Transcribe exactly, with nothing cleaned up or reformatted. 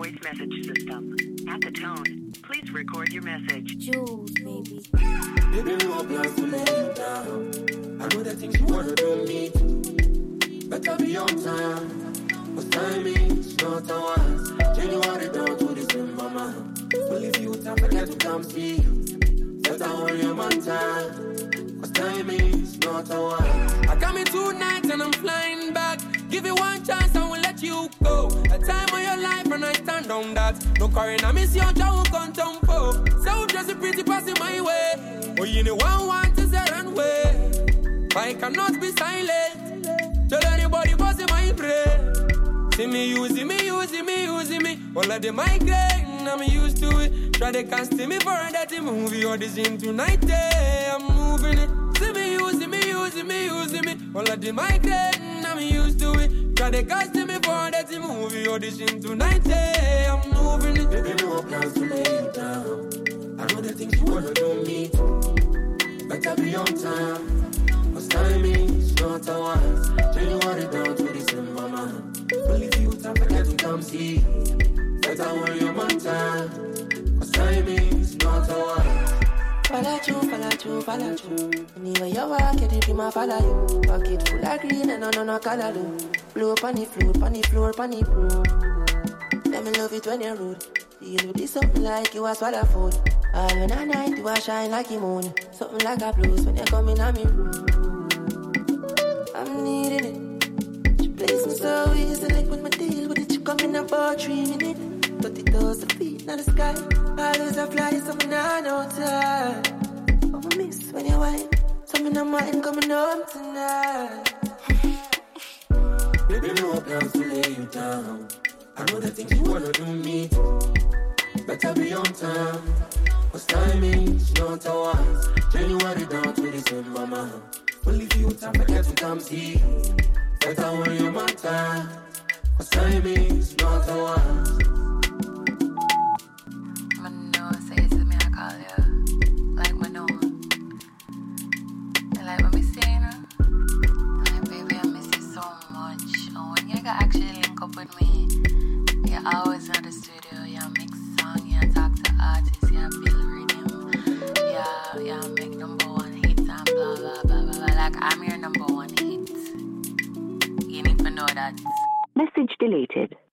voice message system. At the tone, please record your message. Jules, baby. Baby, no plans to lay you down. I know the things you wanna do me. Better be on time. What's timing? It's not ours. January down to December, man. Well, if you time, forget to come see you. Better hold your man time. What's timing? It's not ours. I got me two nights and I'm flying back. Give you one chance, I will let you go. A time of your life and I stand on that. No current, I miss your jaw, can't jump for. So just a pretty passing my way. Oh, you know one want to say run way. I cannot be silent. Tell anybody what's in my brain. See me using me, using me, using me. All of the migraine, I'm used to it. Try to cast me for a dirty movie or this in tonight. Eh, I'm moving it. See me using me, using me, using me. All of the migraine, I'm used to it. Try to cast me for a dirty movie or this in tonight. Eh, I'm moving it. Baby, no plans to lay you down. I know the things you wanna do me. Better be on time. What's timing? It's not ours. January down to December, man. Well, if you time, forget to come see. Better hold your man time. What's timing? It's not ours. Follow you, follow you, follow you. Anywhere you walk, you did my follow you. Pocket full of green and no no color do. Blow up on the floor, on the floor, on the floor. Let me love it when you're rude. Deal with this something like you a swallow food. All when I night you a shine like a moon. Something like a blues when you come in on me room. I'm needing it. She plays me so easy like when my deal with it. You come in about three minutes. thirty thousand feet in the sky. Always a fly, something I know time. Oh, I miss when you whine. Something I mind coming home tonight. Baby, no plans to lay you down. I know the things you wanna do me. Better be on time. What's timing? It's not ours. January down to December, man. Well, if you time, forget to come see. Better hold your man time. What's timing? It's not ours. Actually link up with me. You're always in the studio, you mix song, you talk to artists, you build rhythm, yeah, you make number one hits and blah blah blah blah blah. Like I'm your number one hit. You need to know that. Message deleted.